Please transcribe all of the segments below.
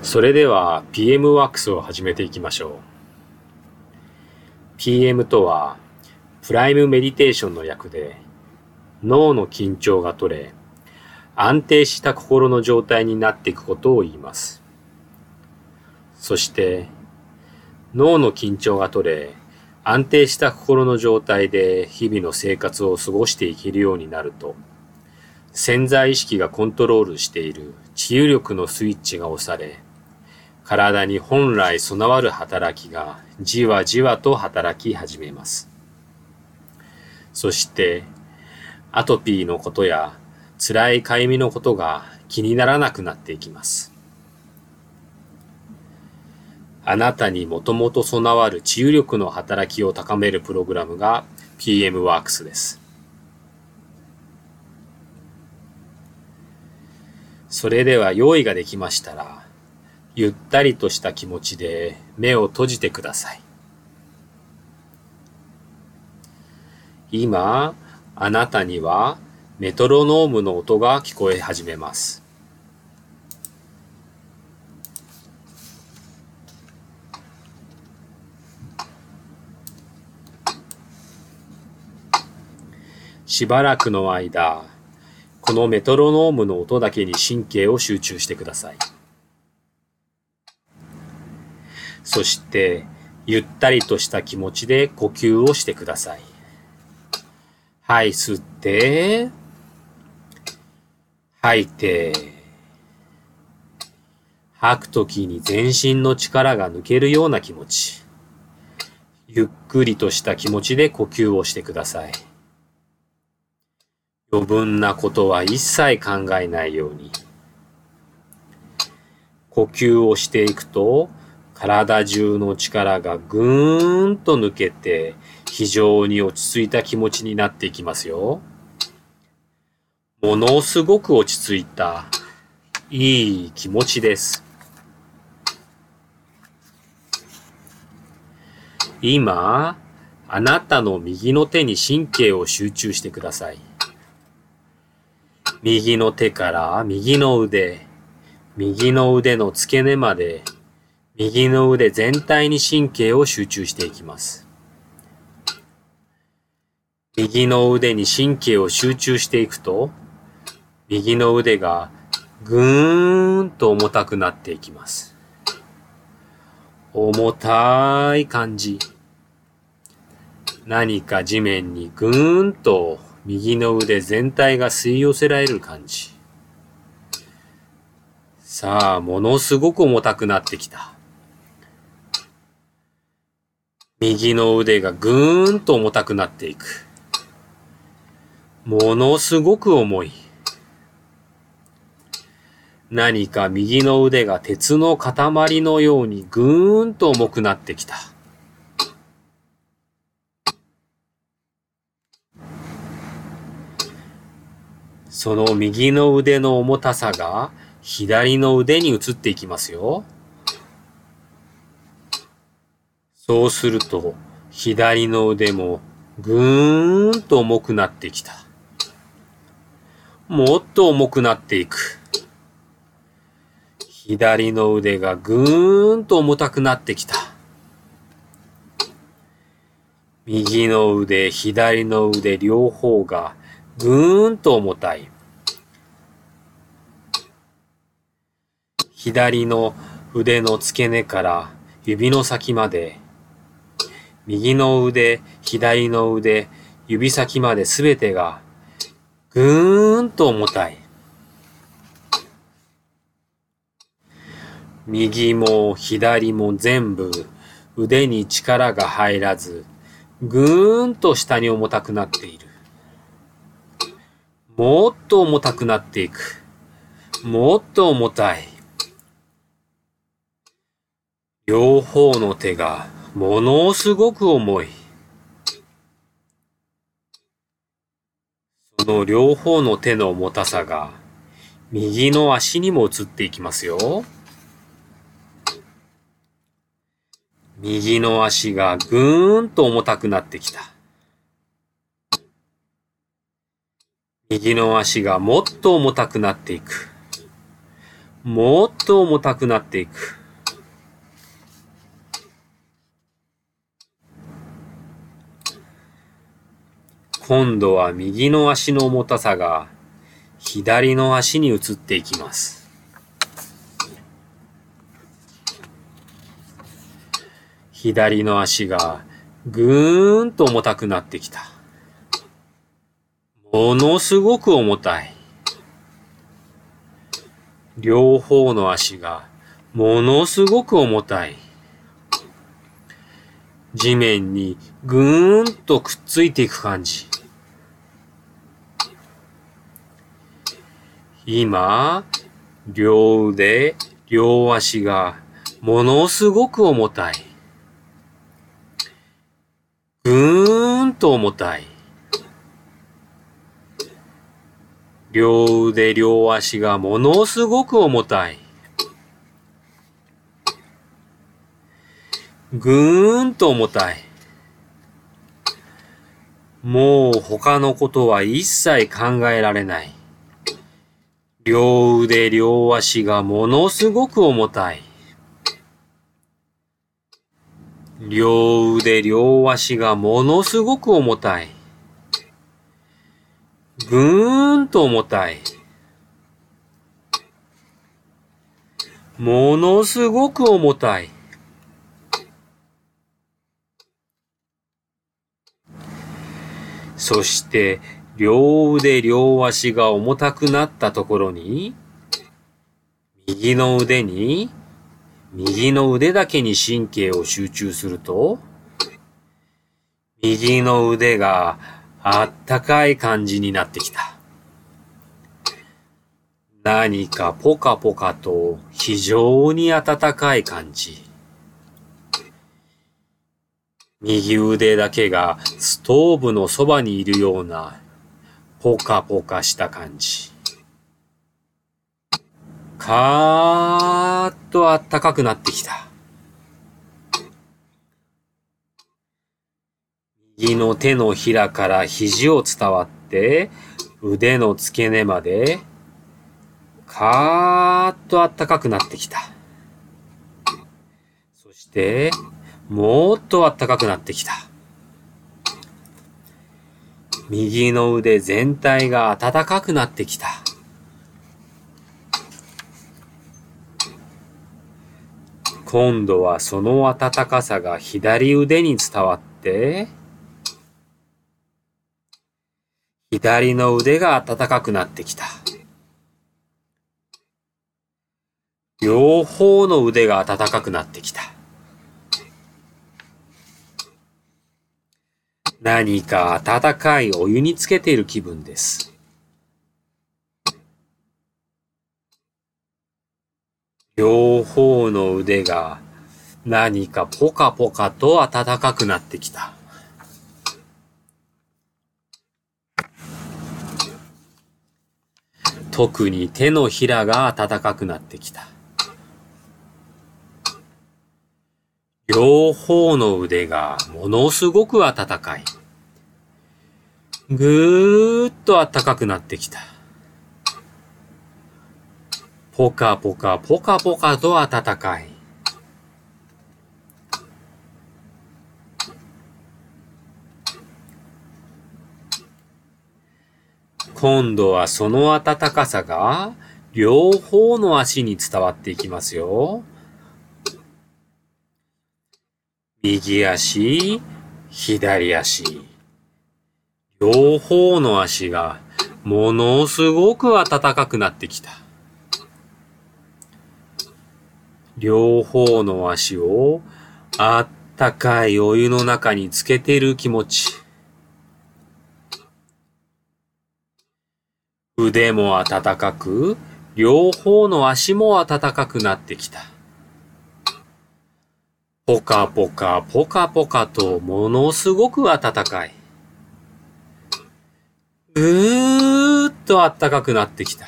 それでは PM ワークスを始めていきましょう。PM とはプライムメディテーションの略で、脳の緊張が取れ、安定した心の状態になっていくことを言います。そして脳の緊張が取れ、安定した心の状態で日々の生活を過ごしていけるようになると、潜在意識がコントロールしている治癒力のスイッチが押され、体に本来備わる働きがじわじわと働き始めます。そしてアトピーのことや辛いかゆみのことが気にならなくなっていきます。あなたにもともと備わる治癒力の働きを高めるプログラムが PM ワークスです。それでは用意ができましたら、ゆったりとした気持ちで目を閉じてください。今、あなたにはメトロノームの音が聞こえ始めます。しばらくの間、このメトロノームの音だけに神経を集中してください。そして、ゆったりとした気持ちで呼吸をしてください。はい、吸って、吐いて、吐くときに全身の力が抜けるような気持ち。ゆっくりとした気持ちで呼吸をしてください。余分なことは一切考えないように。呼吸をしていくと、体中の力がぐーんと抜けて、非常に落ち着いた気持ちになっていきますよ。ものすごく落ち着いた、いい気持ちです。今、あなたの右の手に神経を集中してください。右の手から右の腕、右の腕の付け根まで、右の腕全体に神経を集中していきます。右の腕に神経を集中していくと、右の腕がぐーんと重たくなっていきます。重たい感じ。何か地面にぐーんと右の腕全体が吸い寄せられる感じ。さあ、ものすごく重たくなってきた。右の腕がぐーんと重たくなっていく。ものすごく重い。何か右の腕が鉄の塊のようにぐーんと重くなってきた。その右の腕の重たさが左の腕に移っていきますよ。そうすると左の腕もぐーんと重くなってきた。もっと重くなっていく。左の腕がぐーんと重たくなってきた。右の腕、左の腕両方がぐーんと重たい。左の腕の付け根から指の先まで、右の腕、左の腕、指先まですべてがぐーんと重たい。右も左も全部腕に力が入らず、ぐーんと下に重たくなっている。もっと重たくなっていく。もっと重たい。両方の手がものすごく重い。その両方の手の重たさが右の足にも移っていきますよ。右の足がぐーんと重たくなってきた。右の足がもっと重たくなっていく。 もっと重たくなっていく。今度は右の足の重たさが左の足に移っていきます。左の足がぐーんと重たくなってきた。ものすごく重たい。両方の足がものすごく重たい。地面にぐーんとくっついていく感じ。今、両腕、両足がものすごく重たい。ぐーんと重たい。両腕、両足がものすごく重たい。ぐーんと重たい。もう他のことは一切考えられない。両腕、両足がものすごく重たい。両腕、両足がものすごく重たい。ぐーんと重たい。ものすごく重たい。そして、両腕、両足が重たくなったところに、右の腕だけに神経を集中すると、右の腕があったかい感じになってきた。何かポカポカと非常に暖かい感じ。右腕だけがストーブのそばにいるようなポカポカした感じ。カーッと暖かくなってきた。右の手のひらから肘を伝わって腕の付け根までカーッと暖かくなってきた。そしてもっと暖かくなってきた。右の腕全体が暖かくなってきた。今度はその暖かさが左腕に伝わって、左の腕が暖かくなってきた。両方の腕が暖かくなってきた。何か温かいお湯につけている気分です。両方の腕が何かポカポカと暖かくなってきた。特に手のひらが暖かくなってきた。両方の腕がものすごく暖かい。ぐーっと暖かくなってきた。ポカポカポカポカと暖かい。今度はその暖かさが両方の足に伝わっていきますよ。右足、左足。両方の足がものすごく暖かくなってきた。両方の足をあったかいお湯の中につけている気持ち。腕も暖かく、両方の足も暖かくなってきた。ポカポカポカポカとものすごく暖かい。ぐーっと暖かくなってきた。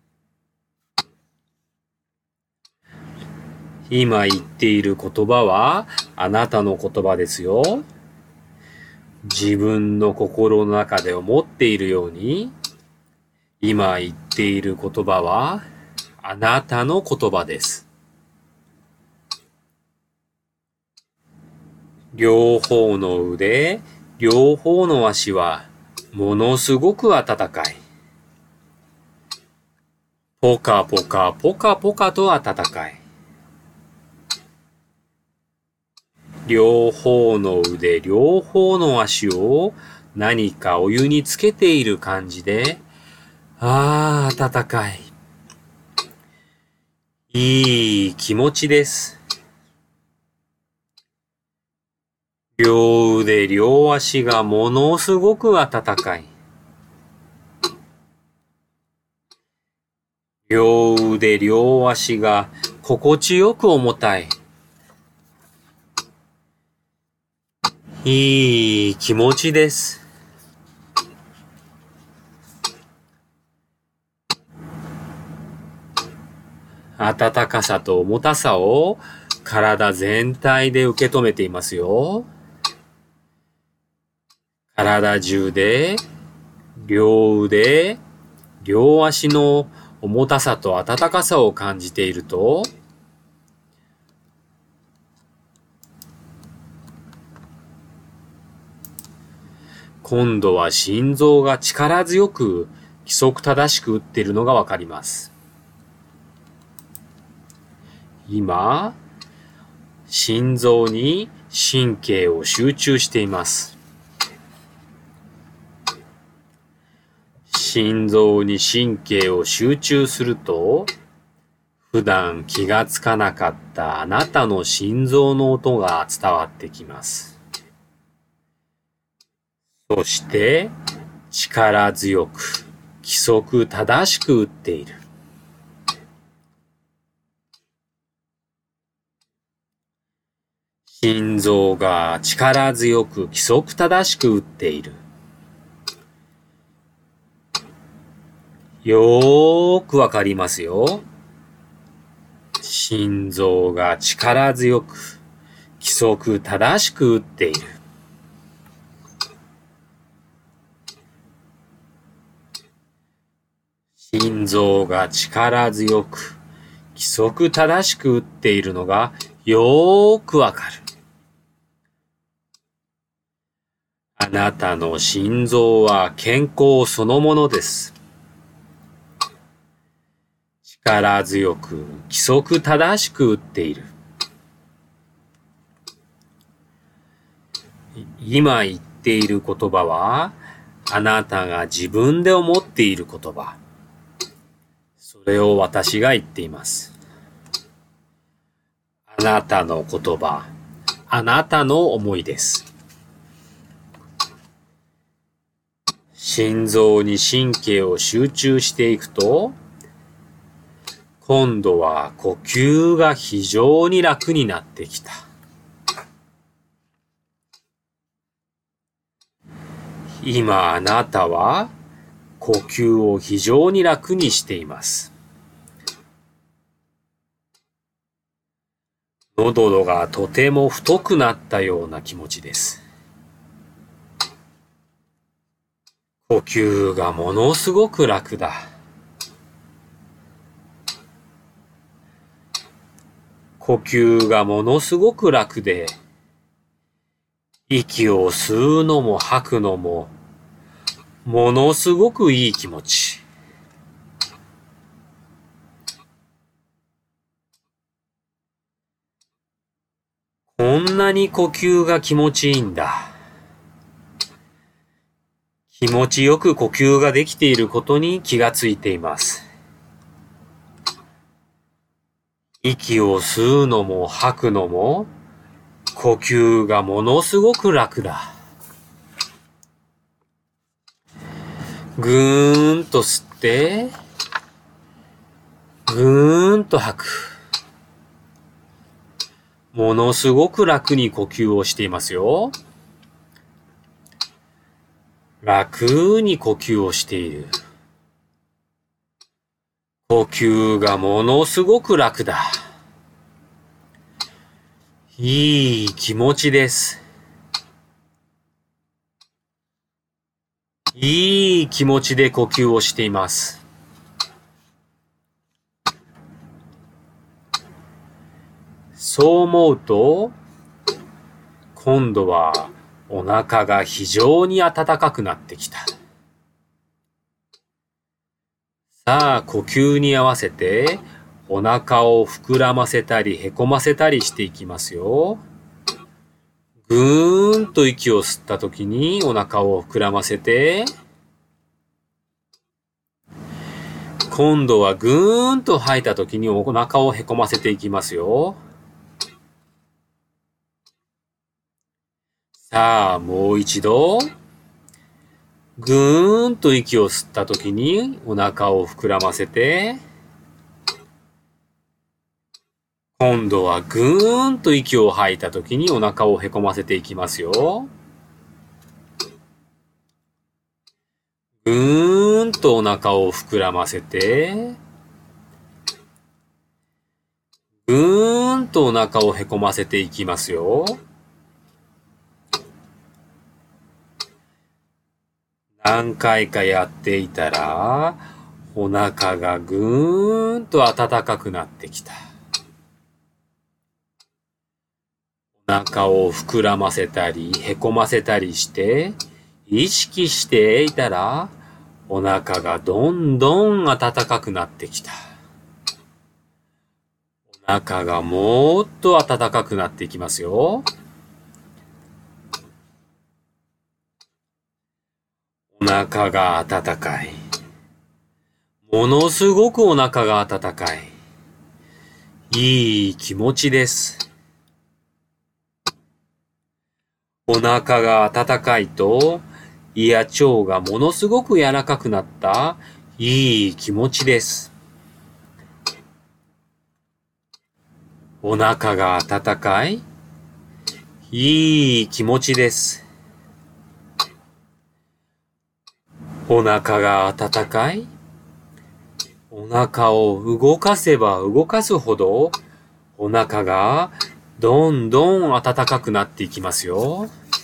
今言っている言葉はあなたの言葉ですよ。自分の心の中で思っているように、今言っている言葉はあなたの言葉です。両方の腕、両方の足はものすごく暖かい。ポカポカポカポカと暖かい。両方の腕、両方の足を何かお湯につけている感じで、暖かい。いい気持ちです。両腕、両足がものすごく暖かい。両腕、両足が心地よく重たい。いい気持ちです。暖かさと重たさを体全体で受け止めていますよ。体中で両腕、両足の重たさと暖かさを感じていると、今度は心臓が力強く規則正しく打っているのがわかります。今、心臓に神経を集中しています。心臓に神経を集中すると、普段気がつかなかったあなたの心臓の音が伝わってきます。そして、力強く、規則正しく打っている。心臓が力強く、規則正しく打っている。よーくわかりますよ。心臓が力強く、規則正しく打っている。心臓が力強く、規則正しく打っているのがよーくわかる。あなたの心臓は健康そのものです。力強く、規則正しく打っている。今言っている言葉は、あなたが自分で思っている言葉。それを私が言っています。あなたの言葉、あなたの思いです。心臓に神経を集中していくと、今度は呼吸が非常に楽になってきた。今あなたは呼吸を非常に楽にしています。喉がとても太くなったような気持ちです。呼吸がものすごく楽だ。呼吸がものすごく楽で、息を吸うのも吐くのも、ものすごくいい気持ち。こんなに呼吸が気持ちいいんだ。気持ちよく呼吸ができていることに気がついています。息を吸うのも吐くのも、呼吸がものすごく楽だ。ぐーんと吸って、ぐーんと吐く。ものすごく楽に呼吸をしていますよ。楽に呼吸をしている。呼吸がものすごく楽だ。いい気持ちです。いい気持ちで呼吸をしています。 そう思うと、今度はお腹が非常に暖かくなってきた。さあ、呼吸に合わせて、お腹を膨らませたりへこませたりしていきますよ。ぐーんと息を吸ったときにお腹を膨らませて、今度はぐーんと吐いたときにお腹をへこませていきますよ。さあ、もう一度。ぐーんと息を吸ったときにお腹を膨らませて、今度はぐーんと息を吐いたときにお腹をへこませていきますよ。ぐーんとお腹を膨らませて、ぐーんとお腹をへこませていきますよ。何回かやっていたら、お腹がぐーんと暖かくなってきた。お腹を膨らませたり、へこませたりして、意識していたら、お腹がどんどん暖かくなってきた。お腹がもっと暖かくなっていきますよ。お腹が暖かい。ものすごくお腹が暖かい。いい気持ちです。お腹が暖かいと、胃や腸がものすごく柔らかくなったいい気持ちです。お腹が暖かい、いい気持ちです。お腹が暖かい、お腹を動かせば動かすほど、お腹がどんどん暖かくなっていきますよ。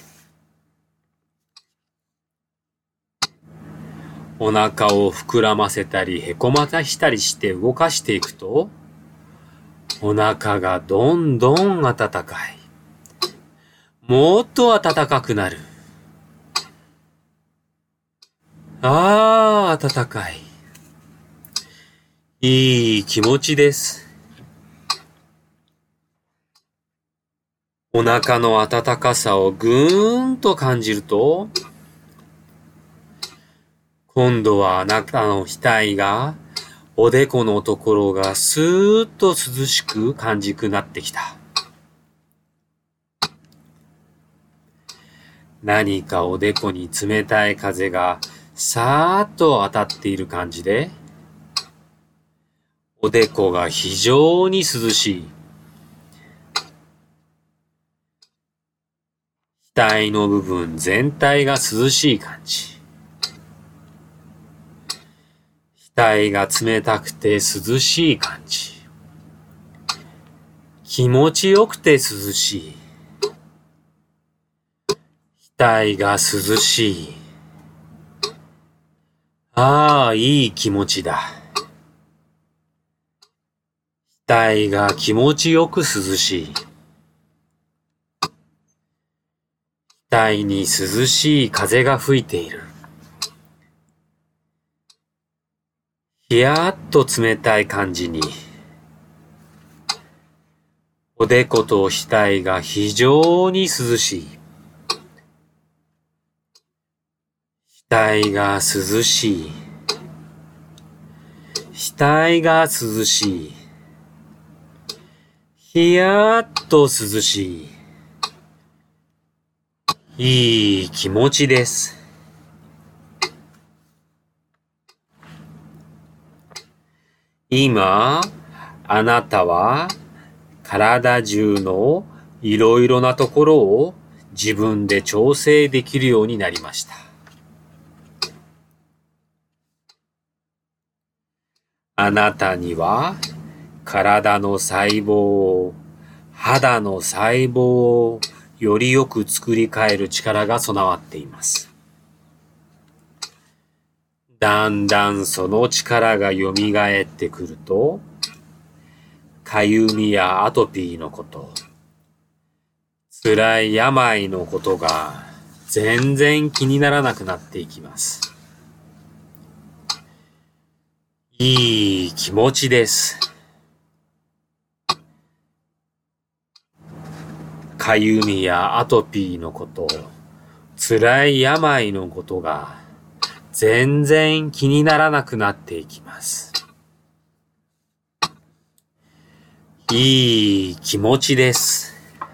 お腹を膨らませたりへこましたりして動かしていくと、お腹がどんどん暖かい。もっと暖かくなる。ああ、暖かい。いい気持ちです。お腹の暖かさをぐーんと感じると、今度はあなたの額が、おでこのところがスーッと涼しく感じくなってきた。何かおでこに冷たい風がさーっと当たっている感じで、おでこが非常に涼しい。額の部分全体が涼しい感じ。額が冷たくて涼しい感じ。気持ちよくて涼しい。額が涼しい。ああ、いい気持ちだ。額が気持ちよく涼しい。額に涼しい風が吹いている。ひやっと冷たい感じに。おでこと額が非常に涼しい。額が涼しい。額が涼しい。ひやっと涼しい。いい気持ちです。今、あなたは体中のいろいろなところを自分で調整できるようになりました。あなたには体の細胞、肌の細胞をよりよく作り変える力が備わっています。だんだんその力が蘇ってくると、 かゆみやアトピーのこと、辛い病のことが全然気にならなくなっていきます。いい気持ちです。かゆみやアトピーのこと、辛い病のことが全然気にならなくなっていきます。いい気持ちです。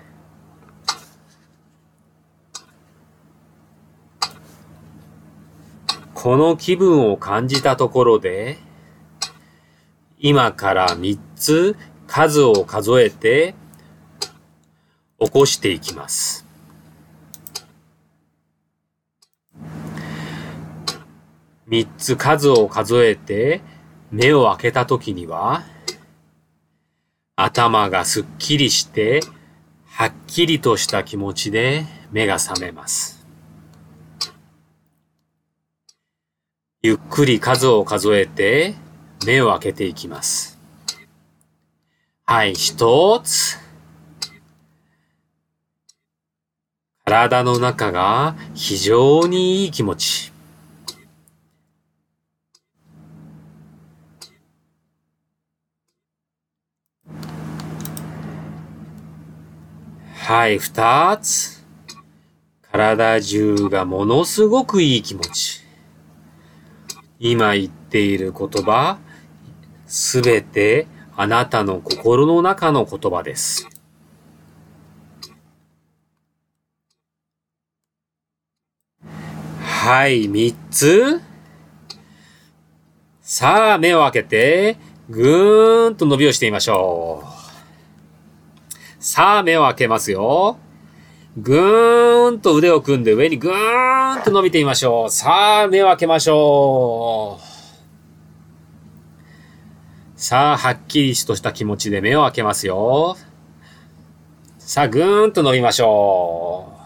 この気分を感じたところで、今から3つ数を数えて起こしていきます。3つ数を数えて目を開けたときには、頭がすっきりして、はっきりとした気持ちで目が覚めます。ゆっくり数を数えて目を開けていきます。はい、1つ。体の中が非常にいい気持ち。はい、2つ。体中がものすごくいい気持ち。今言っている言葉、すべてあなたの心の中の言葉です。はい、3つ。さあ、目を開けて、ぐーんと伸びをしてみましょう。さあ、目を開けますよ。ぐーんと腕を組んで上にぐーんと伸びてみましょう。さあ、目を開けましょう。さあ、はっきりとした気持ちで目を開けますよ。さあ、ぐーんと伸びましょう。